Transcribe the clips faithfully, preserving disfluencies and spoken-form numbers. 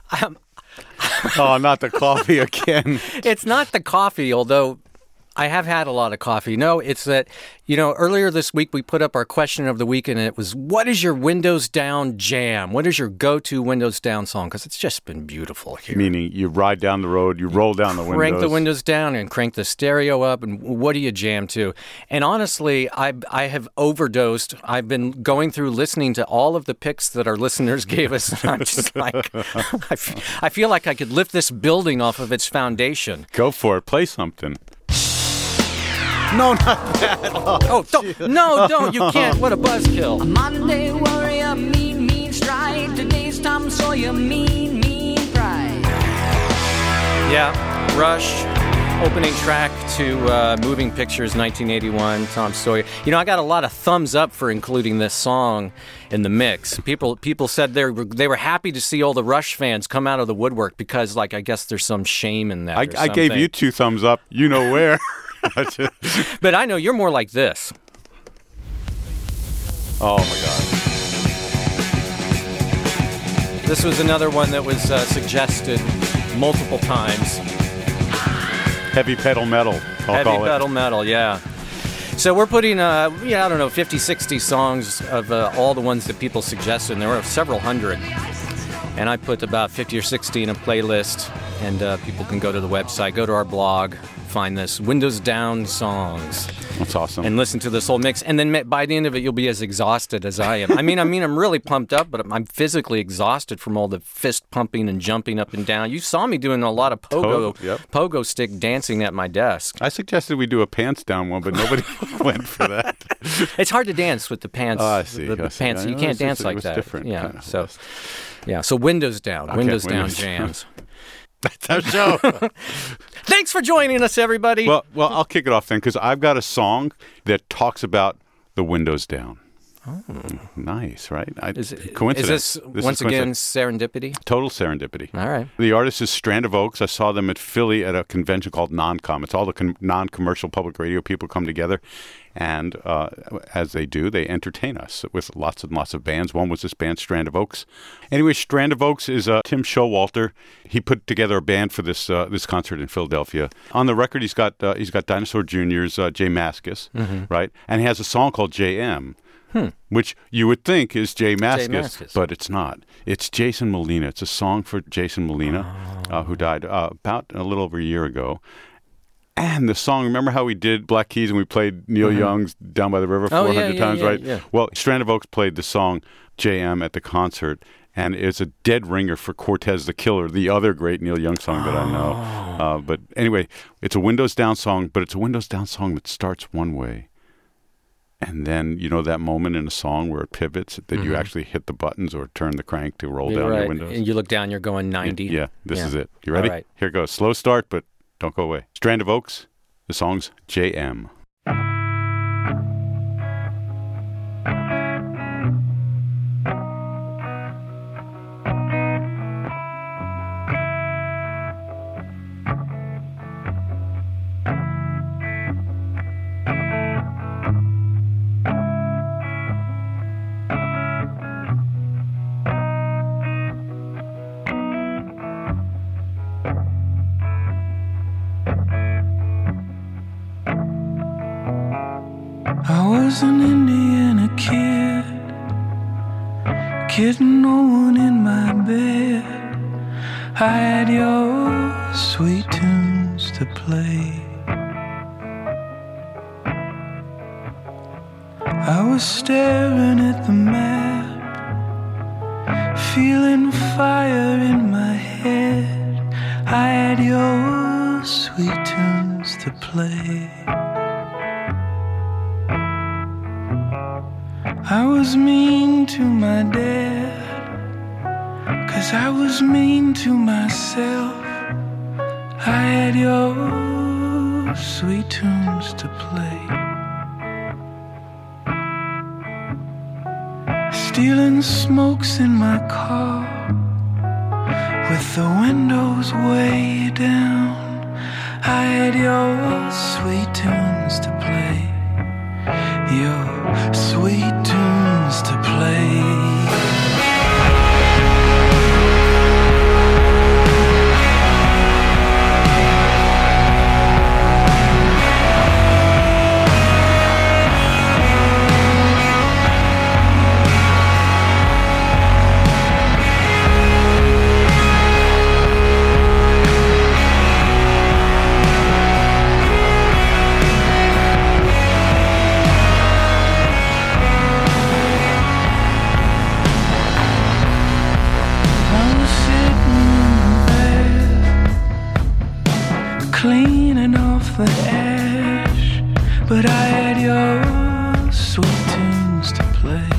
I'm, oh, not the coffee again. It's not the coffee, although I have had a lot of coffee. No, it's that, you know, earlier this week we put up our question of the week, and it was, what is your Windows Down jam? What is your go-to Windows Down song? Because it's just been beautiful here. Meaning you ride down the road, you roll down the windows. Crank the windows down and crank the stereo up, and what do you jam to? And honestly, I I have overdosed. I've been going through listening to all of the picks that our listeners gave us, and I'm just like, I, f- I feel like I could lift this building off of its foundation. Go for it. Play something. No, not that. Oh, oh don't. No, don't. You can't. What a buzzkill. A modern day warrior, mean, mean stride. Today's Tom Sawyer, mean, mean pride. Yeah, Rush, opening track to uh, Moving Pictures nineteen eighty-one, Tom Sawyer. You know, I got a lot of thumbs up for including this song in the mix. People people said they were, they were happy to see all the Rush fans come out of the woodwork because, like, I guess there's some shame in that. I, I gave you two thumbs up. You know where. But I know you're more like this. Oh, my God. This was another one that was uh, suggested multiple times. Heavy pedal metal, I'll Heavy call it. pedal metal, yeah. So we're putting, uh, yeah, I don't know, fifty, sixty songs of uh, all the ones that people suggested, and there were several hundred. And I put about fifty or sixty in a playlist, and uh, people can go to the website, go to our blog, find this Windows Down songs. That's awesome. And listen to this whole mix. And then by the end of it, you'll be as exhausted as I am. I mean, I mean, I'm really pumped up, but I'm physically exhausted from all the fist pumping and jumping up and down. You saw me doing a lot of pogo, Toe, yep. pogo stick dancing at my desk. I suggested we do a pants down one, but nobody went for that. It's hard to dance with the pants. Oh, I see. The, the I see. pants. You I can't know, dance it like was that. different. Yeah. Kind of So, was. yeah. So Windows Down. Okay, Windows Down Windows jams. That's our show. Thanks for joining us, everybody. Well, well, I'll kick it off then, because I've got a song that talks about the windows down. Oh. Nice, right? I, Is it, coincidence. Is this, this once is again, coincidence. serendipity? Total serendipity. All right. The artist is Strand of Oaks. I saw them at Philly at a convention called Non-Com. It's all the con- non-commercial public radio people come together, and uh, as they do, they entertain us with lots and lots of bands. One was this band, Strand of Oaks. Anyway, Strand of Oaks is uh, Tim Showalter. He put together a band for this uh, this concert in Philadelphia. On the record, he's got uh, he's got Dinosaur Junior's uh, Jay Mascis, mm-hmm. right? And he has a song called J M. Hmm. Which you would think is Jay Mascis, Jay Mascis, but it's not. It's Jason Molina. It's a song for Jason Molina, oh. uh, who died uh, about a little over a year ago. And the song, remember how we did Black Keys and we played Neil mm-hmm. Young's Down by the River oh, four hundred yeah, yeah, times, yeah, right? Yeah. Well, Strand of Oaks played the song J M at the concert, and it's a dead ringer for Cortez the Killer, the other great Neil Young song that I know. Uh, but anyway, it's a Windows Down song, but it's a Windows Down song that starts one way. And then, you know, that moment in a song where it pivots, that mm-hmm. you actually hit the buttons or turn the crank to roll you're down right. your windows. And you look down, you're going ninety. Yeah, yeah this yeah. is it. You ready? All right. Here it goes. Slow start, but don't go away. Strand of Oaks, the song's J M. I was an Indiana kid, getting no one in my bed. I had your sweet tunes to play. I was staring at the map, feeling fire in my head. I had your sweet tunes to play. I was mean to my dad, 'cause I was mean to myself. I had your sweet tunes to play. Stealing smokes in my car, with the windows way down. I had your sweet tunes to play. Your sweet tunes to play. for ash, but I had your sweet tunes to play.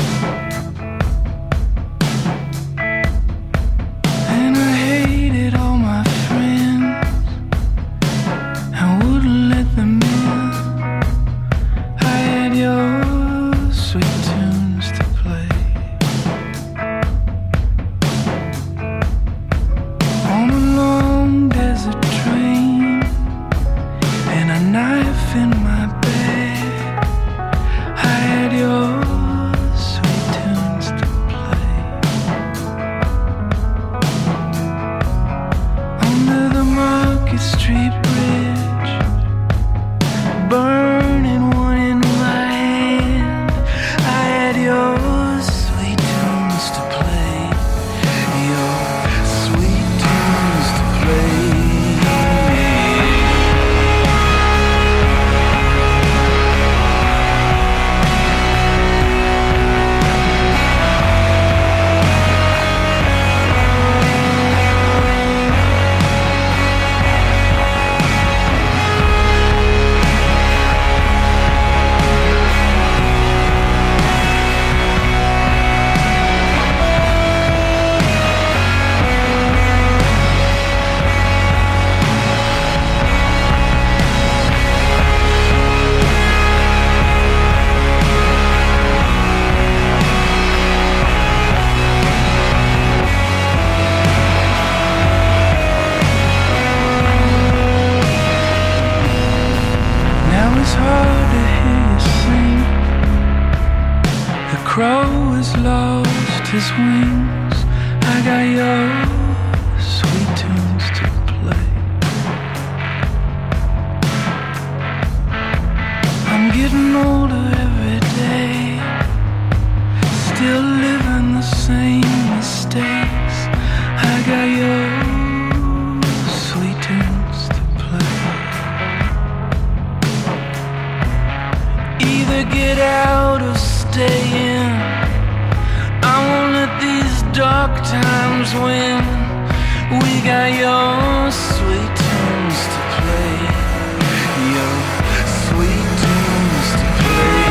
And I hated all my friends, I wouldn't let them in. I had your sweet tunes to play. On a long desert train and a knife in my bag, I had your sweet tunes to play. Under the Market Street Bridge, burning one in my hand, I had your sweet tunes to play. Your sweet tunes to play. Now it's hard to hear you sing. The crow has lost his wings. I got your sweet tunes to play. I'm getting older every day, still living the same mistakes. I got your sweet tunes to play. Either get out or stay in. I won't let these dark times win. We got your sweet tunes to play. Your sweet tunes to play.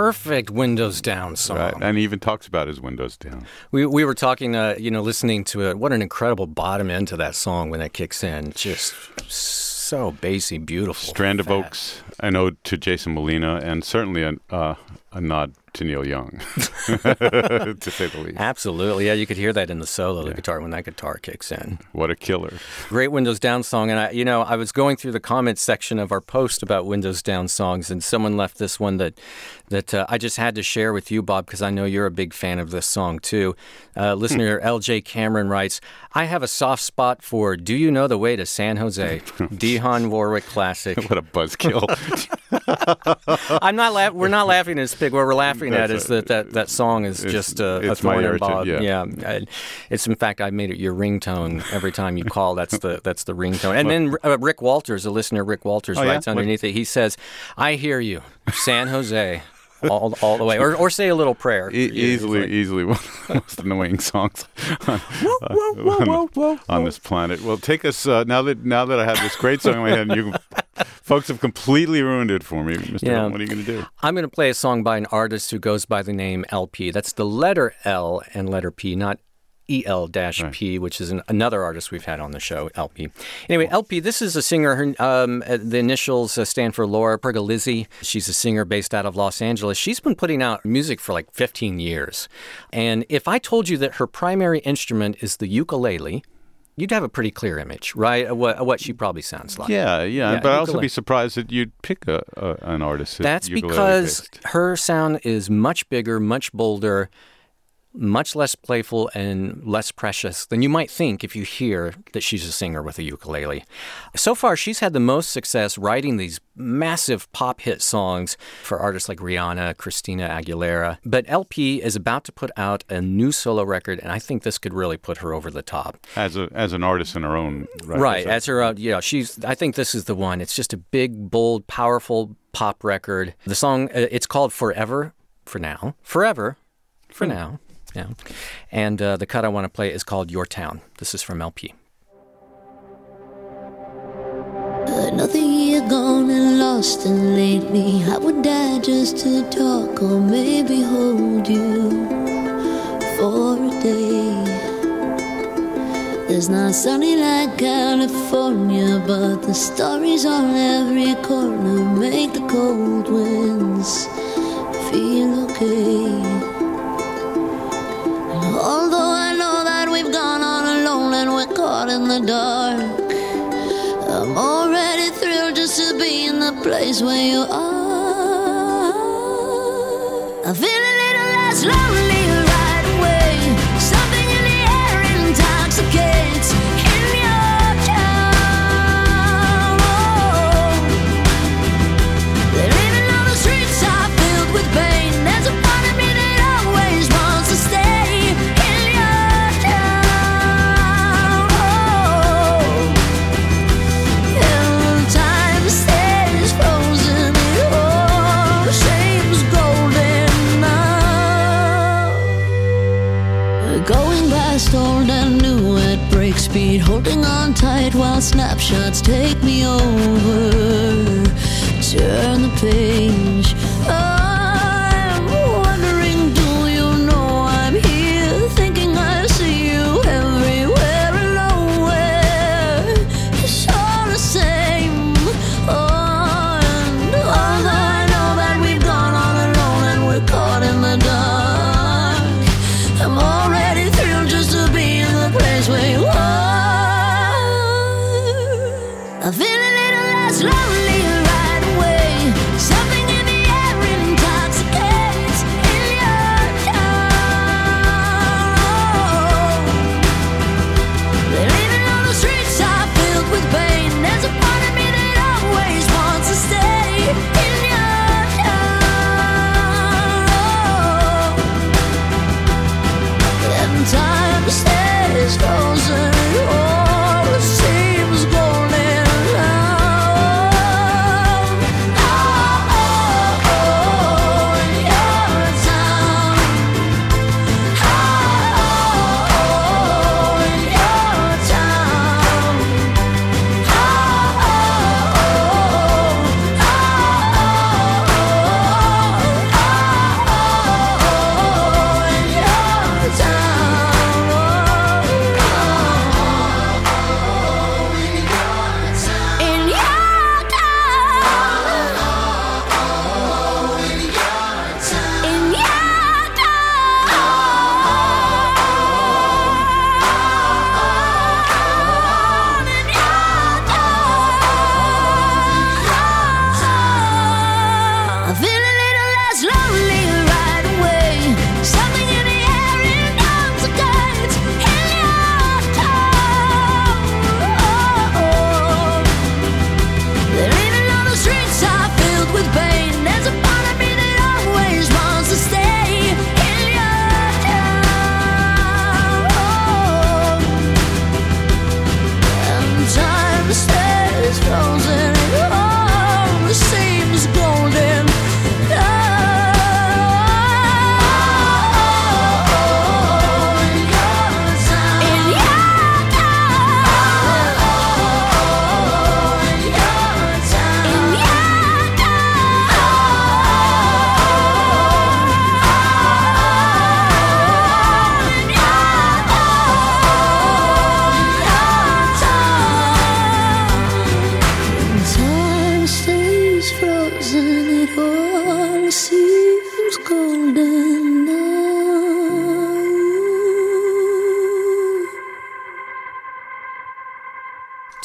perfect windows down song. Right, and he even talks about his windows down. We we were talking, uh, you know, listening to it. What an incredible bottom end to that song when that kicks in. Just so bassy, beautiful. Strand of fast. Oaks, an ode to Jason Molina, and certainly a, uh, a nod to Neil Young, to say the least. Absolutely. Yeah, you could hear that in the solo, the Yeah. guitar, when that guitar kicks in. What a killer. Great Windows Down song. And, I, you know, I was going through the comments section of our post about Windows Down songs, and someone left this one that that uh, I just had to share with you, Bob, because I know you're a big fan of this song, too. Uh, listener L J Cameron writes, I have a soft spot for Do You Know the Way to San Jose? Dionne Warwick classic. What a buzzkill. I'm not laugh- We're not laughing at this pig. What we're laughing at That's is a- that, that that song is it's- just a, a it's my thorn in irritant, Bob. yeah. I- It's, in fact, I made it your ringtone every time you call. That's the that's the ringtone. And then uh, Rick Walters, a listener, Rick Walters, Oh, yeah? writes underneath it. He says, I hear you, San Jose. All, all the way, or or say a little prayer. E- easily, like- easily one of the most annoying songs on, whoa, whoa, whoa, on, whoa, whoa, on this planet. Well, take us uh, now that now that I have this great song in my head, and you folks have completely ruined it for me, Mister Yeah. Hilton, what are you going to do? I'm going to play a song by an artist who goes by the name L P. That's the letter L and letter P, not E L P, which is an, another artist we've had on the show, L P. Anyway, L P, this is a singer. Her, um, the initials uh, stand for Laura Pergolizzi. She's a singer based out of Los Angeles. She's been putting out music for like fifteen years. And if I told you that her primary instrument is the ukulele, you'd have a pretty clear image, right, of what, of what she probably sounds like. Yeah, yeah, Yeah, but I'd also ukulele. be surprised that you'd pick a, a an artist. That's ukulele because based. her sound is much bigger, much bolder, much less playful and less precious than you might think if you hear that she's a singer with a ukulele. So far, she's had the most success writing these massive pop hit songs for artists like Rihanna, Christina Aguilera. But L P is about to put out a new solo record, and I think this could really put her over the top. as a as an artist in her own right. Right, Is that- as her own, you know, she's. I think this is the one. It's just a big, bold, powerful pop record. The song, uh, it's called Forever, for now. Forever, for now. Yeah. And uh, the cut I want to play is called Your Town. This is from L P. Another year gone and lost, and lately I would die just to talk or maybe hold you for a day. It's not sunny like California, but the stories on every corner make the cold winds feel okay. Although I know that we've gone on alone and we're caught in the dark, I'm already thrilled just to be in the place where you are. I feel a little less lonely right away. Something in the air intoxicates in your town. Even though the streets are filled with pain, there's a part of me that always wants to stay. Going past old and new at break speed, holding on tight while snapshots take me over. Turn the page. I'm wondering, do you know I'm here? Thinking I see you everywhere and nowhere. It's all the same. Oh, and although I know that we've gone on alone and we're caught in the dark, I'm already thrilled just to be in the place where you are. I feel a little less lonely right away. Something in the air intoxicates.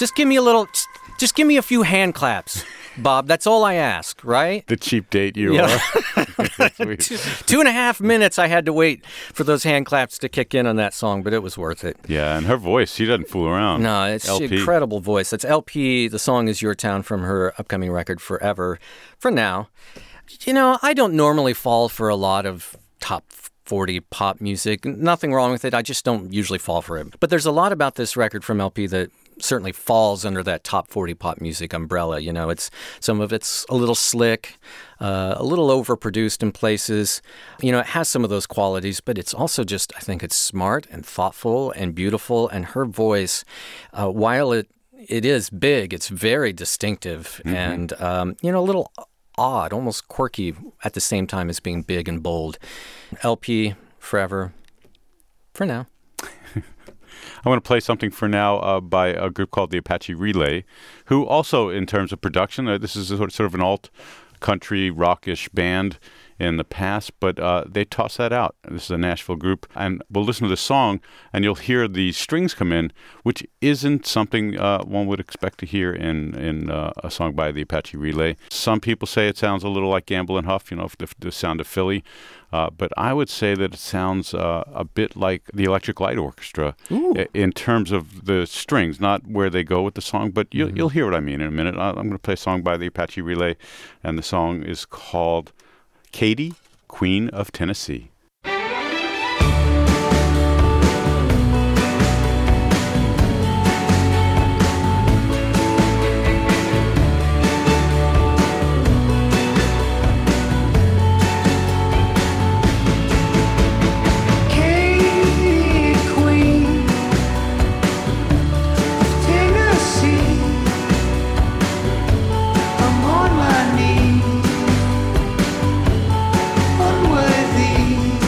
Just give me a little, just, just give me a few hand claps, Bob. That's all I ask, right? The cheap date you Yeah. are. two, two and a half minutes I had to wait for those hand claps to kick in on that song, but it was worth it. Yeah, and her voice, she doesn't fool around. No, it's L an P. incredible voice. That's L P. The song is Your Town from her upcoming record, Forever. For now, you know, I don't normally fall for a lot of top forty pop music. Nothing wrong with it. I just don't usually fall for it. But there's a lot about this record from L P that certainly falls under that top forty pop music umbrella. You know, it's some of it's a little slick, uh, a little overproduced in places. You know, it has some of those qualities, but it's also just, I think it's smart and thoughtful and beautiful. And her voice, uh, while it it is big, it's very distinctive mm-hmm. and, um, you know, a little odd, almost quirky at the same time as being big and bold. L P, Forever, for now. I want to play something for now uh, by a group called the Apache Relay, who also, in terms of production, uh, this is a sort of an alt-country rockish band in the past, but uh, they toss that out. This is a Nashville group, and we'll listen to the song, and you'll hear the strings come in, which isn't something uh, one would expect to hear in in uh, a song by the Apache Relay. Some people say it sounds a little like Gamble and Huff, you know, the, the sound of Philly, uh, but I would say that it sounds uh, a bit like the Electric Light Orchestra i- in terms of the strings, not where they go with the song, but you'll, mm-hmm. you'll hear what I mean in a minute. I- I'm going to play a song by the Apache Relay, and the song is called Katie, Queen of Tennessee. Unworthy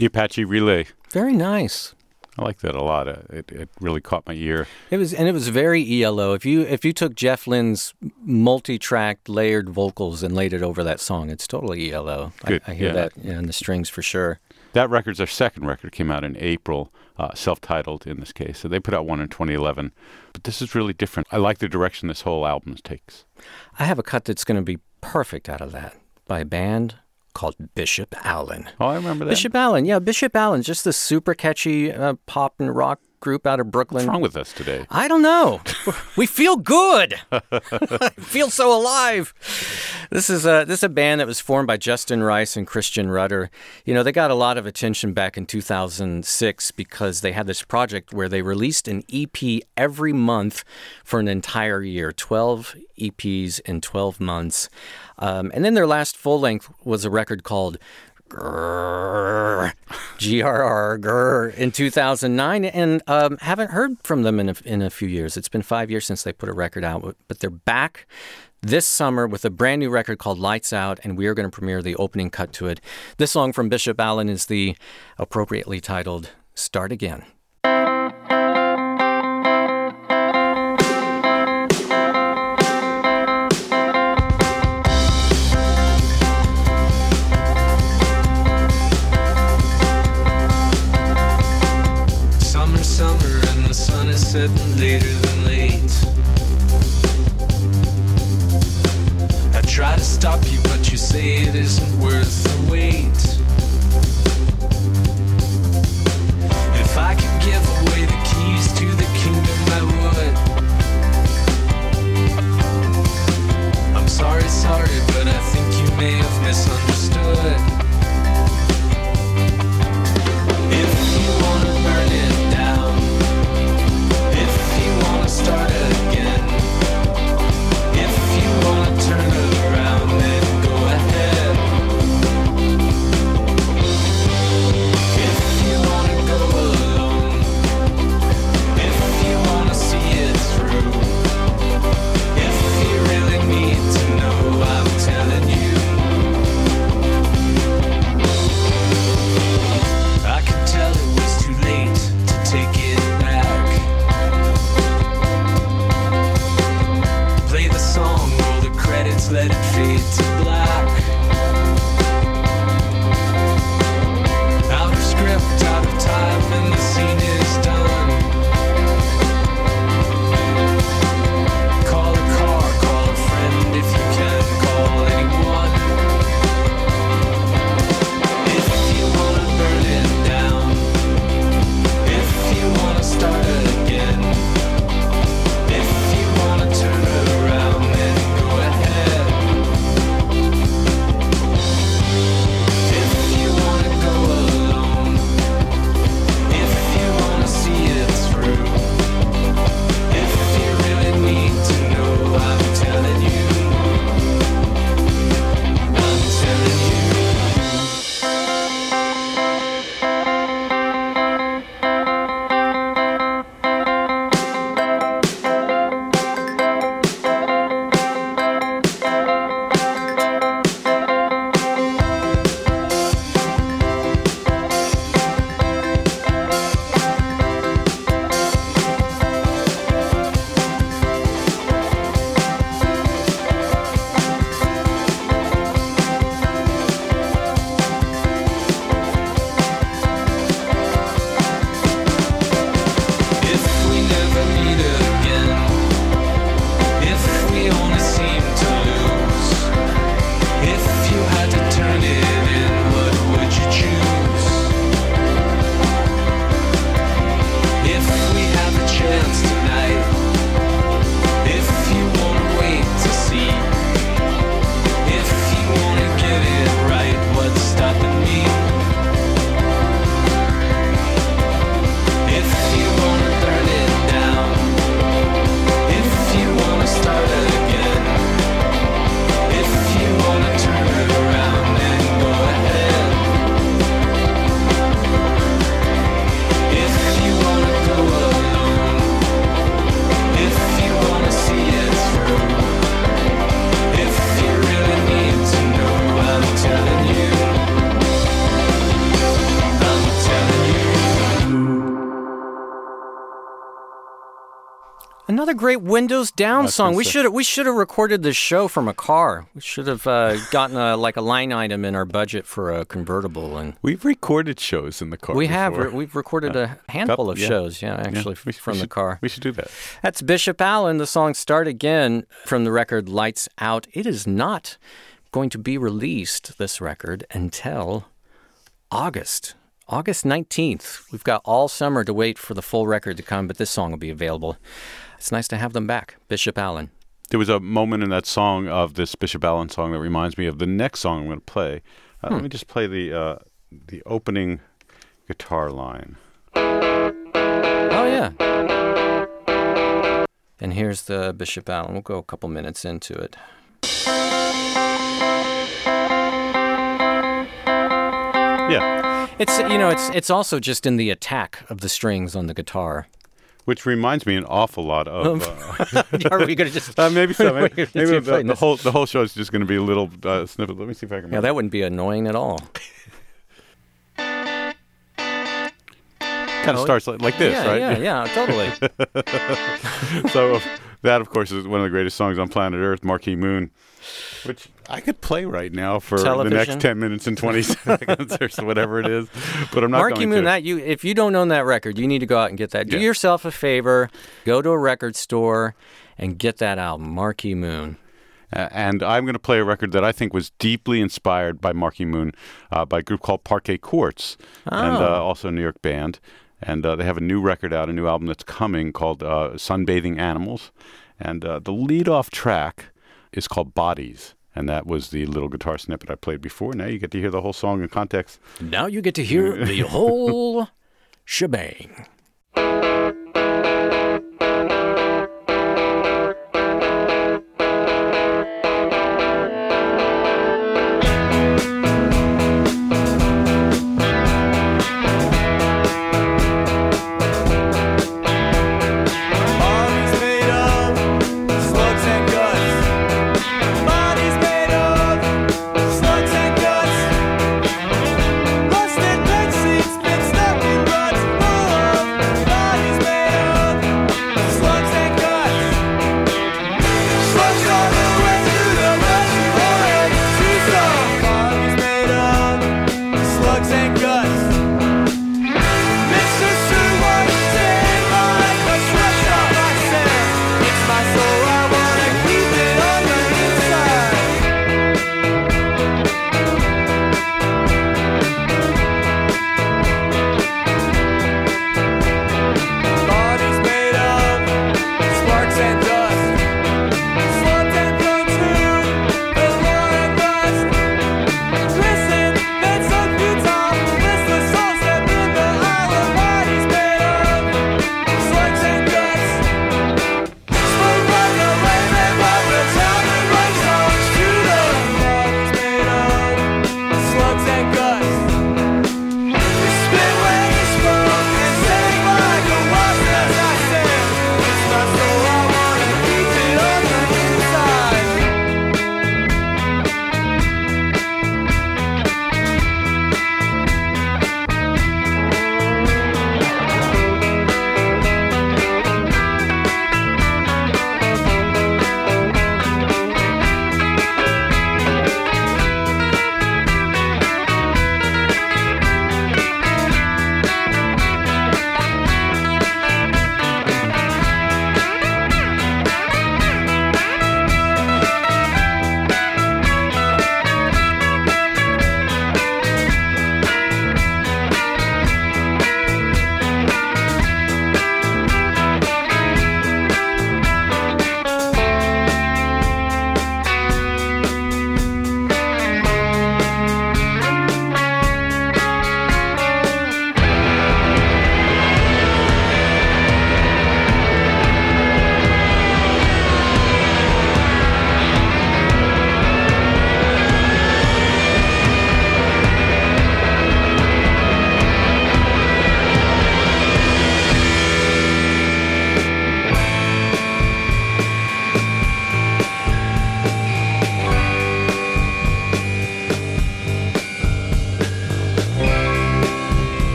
The Apache Relay. Very nice. I like that a lot. Uh, It, it really caught my ear. It was, and it was very E L O. If you if you took Jeff Lynne's multi-tracked, layered vocals and laid it over that song, it's totally E L O. Good, I, I hear yeah. that in the strings for sure. That record's their second record. Came out in April, uh, self-titled in this case. So they put out one in twenty eleven. But this is really different. I like the direction this whole album takes. I have a cut that's going to be perfect out of that by a band called Bishop Allen. Oh, I remember that. Bishop Allen, yeah, Bishop Allen, just this super catchy uh, pop and rock group out of Brooklyn. What's wrong with us today? I don't know. We feel good. I feel so alive. This is a this is a band that was formed by Justin Rice and Christian Rudder. You know, they got a lot of attention back in two thousand six because they had this project where they released an E P every month for an entire year, twelve E Ps in twelve months. Um, and then their last full length was a record called Grrr, G R R, Grrr, in two thousand nine, and um, haven't heard from them in a, in a few years. It's been five years since they put a record out, but they're back this summer with a brand new record called Lights Out, and we are going to premiere the opening cut to it. This song from Bishop Allen is the appropriately titled Start Again. Setting later than late. I try to stop you, but you say it isn't worth the wait. If I could give away the keys to the kingdom, I would. I'm sorry, sorry, but I think you may have misunderstood. If you wanna burn it down, start again. If you wanna turn it around, then go ahead. If you wanna go alone, if you wanna see it through, if you really need to know, I'm telling you. I could tell it was too late to take it back. Play the song, roll the credits, let it fade to black. Out of script, out of time, and the scene is done. Call a car, call a friend if you can, call anyone. If you wanna burn it down, if you wanna start it again, if you wanna turn it around, then go ahead. Another great Windows Down That's song. We insane. should have we should have recorded this show from a car. We should have uh, gotten a, like a line item in our budget for a convertible, and We've recorded shows in the car. we have before. re- we've recorded a handful Couple- of yeah. shows. Yeah, actually we- from we the should- car. We should do that. That's Bishop Allen. The song "Start Again" from the record "Lights Out." It is not going to be released, this record, until August. August nineteenth. We've got all summer to wait for the full record to come, but this song will be available. It's nice to have them back. Bishop Allen. There was a moment in that song of this Bishop Allen song that reminds me of the next song I'm going to play. Uh, Hmm. Let me just play the uh, the opening guitar line. Oh, yeah. And here's the Bishop Allen. We'll go a couple minutes into it. Yeah, It's, you know, it's it's also just in the attack of the strings on the guitar. which reminds me an awful lot of. Uh, Are we going to just... uh, maybe so. Maybe, Just maybe keep the, playing the this. whole the whole show is just going to be a little uh, snippet. Let me see if I can. Yeah, that wouldn't be annoying at all. kind of starts like, like this, yeah, right? yeah, yeah, totally. So uh, that, of course, is one of the greatest songs on planet Earth, Marquee Moon, which I could play right now for Television. the next ten minutes and twenty seconds or so, whatever it is. But I'm not Marquee going Moon, to. that you if you don't own that record, you need to go out and get that. Do Yeah. yourself a favor, go to a record store and get that album, Marquee Moon. Uh, and I'm going to play a record that I think was deeply inspired by Marquee Moon, uh, by a group called Parquet Courts, and Oh. uh, also a New York band. And uh, they have a new record out, a new album that's coming called uh, Sunbathing Animals. And uh, the lead-off track is called Bodies. And that was the little guitar snippet I played before. Now you get to hear the whole song in context. Now you get to hear the whole shebang. Bodies made of slugs and guts. Bodies made of slugs and guts. Rusted bed sheets been stuck in ruts. Full of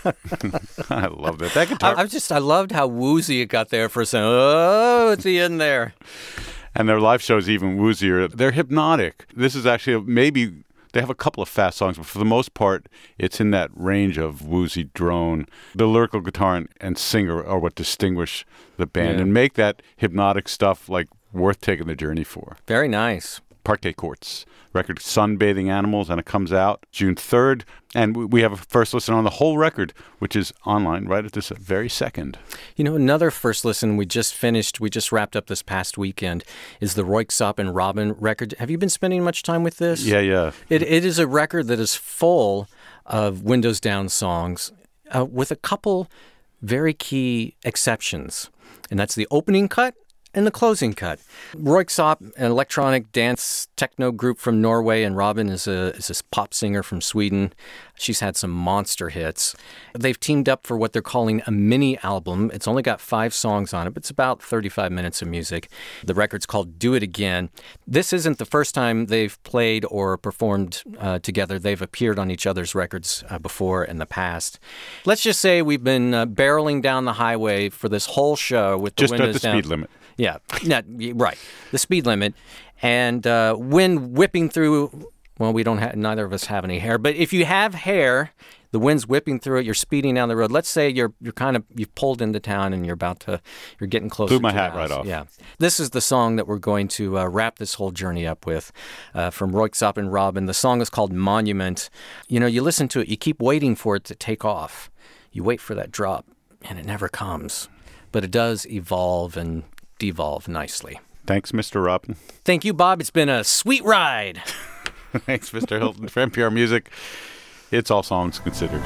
I love that. That guitar. I, I just I loved how woozy it got there for a second. Oh, at the end there. And their live show is even woozier. They're hypnotic. This is actually maybe they have a couple of fast songs, but for the most part, it's in that range of woozy drone. The lyrical guitar and, and singer are what distinguish the band Yeah. and make that hypnotic stuff like worth taking the journey for. Very nice. Parquet Courts record, Sunbathing Animals, and it comes out June third. And we- we have a first listen on the whole record, which is online right at this very second. You know, another first listen we just finished, we just wrapped up this past weekend, is the Royksop and Robin record. Have you been spending much time with this? Yeah, yeah. It, it is a record that is full of Windows Down songs uh, with a couple very key exceptions. And that's the opening cut and the closing cut. Royksop, an electronic dance techno group from Norway, and Robin is a is a pop singer from Sweden. She's had some monster hits. They've teamed up for what they're calling a mini album. It's only got five songs on it, but it's about thirty-five minutes of music. The record's called Do It Again. This isn't the first time they've played or performed uh, together. They've appeared on each other's records uh, before in the past. Let's just say we've been uh, barreling down the highway for this whole show with the Just windows at the down. speed limit. Yeah, not, right. The speed limit. And uh, wind whipping through, well, we don't have, neither of us have any hair, but if you have hair, the wind's whipping through it, you're speeding down the road. Let's say you're you're kind of, you've pulled into town and you're about to, you're getting closer Blew my to the hat right house. off. Yeah. This is the song that we're going to uh, wrap this whole journey up with uh, from Royksop and Robin. The song is called Monument. You know, you listen to it, you keep waiting for it to take off. You wait for that drop, and it never comes. But it does evolve and devolve nicely. Thanks, Mister Robin. Thank you, Bob. It's been a sweet ride. Thanks, Mister Hilton. For N P R Music, it's All Songs Considered.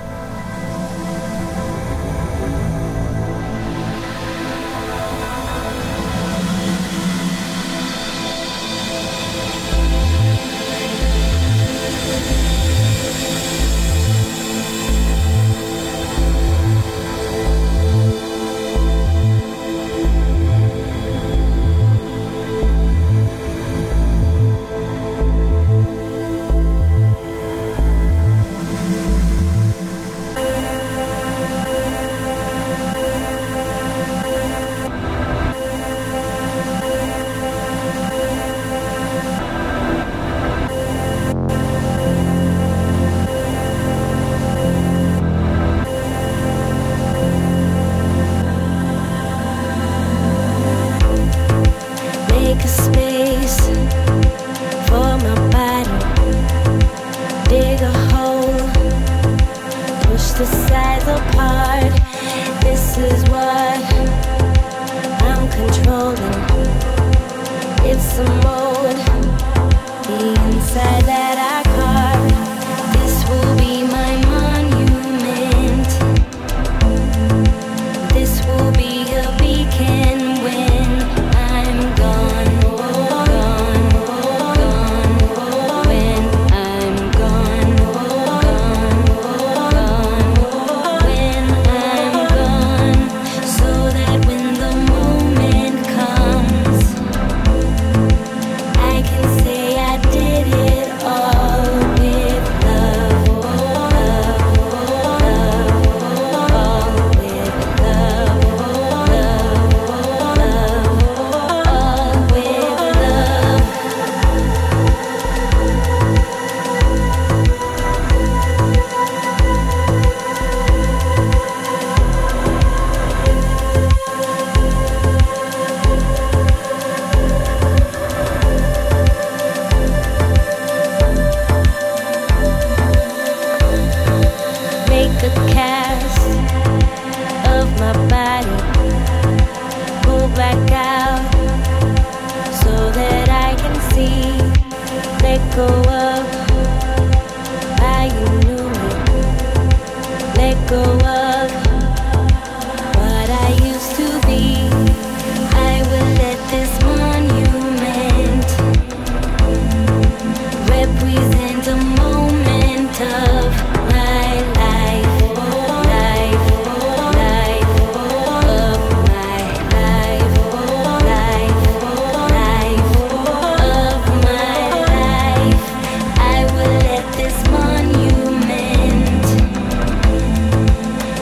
Make a space for my body. Dig a hole, push the sides apart. This is what I'm controlling. It's a mold, the inside that I carve. This will be my monument. This will be a beacon when I'm gone, gone, gone. When I'm gone, gone, gone. When I'm gone, so that when the moment comes, I can say I did it all with love, love, love, all with love, love, love, all with love. Make a cast of my body, pull back out so that I can see. Let go of how you knew me. Let go of what I used to be. I will let this monument represent a moment of my life, life, life, of my life, life, life, of my life. I will let this monument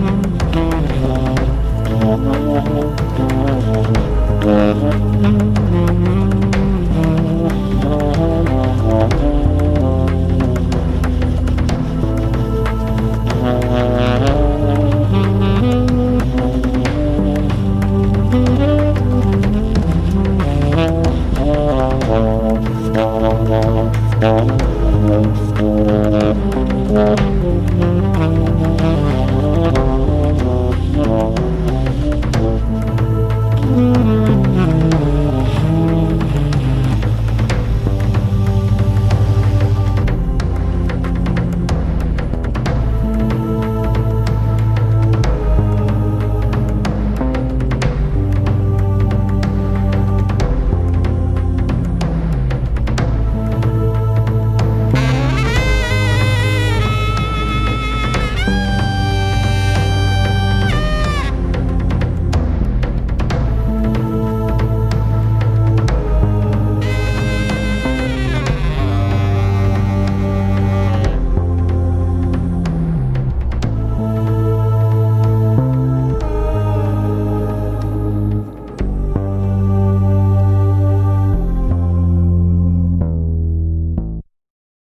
Thank you.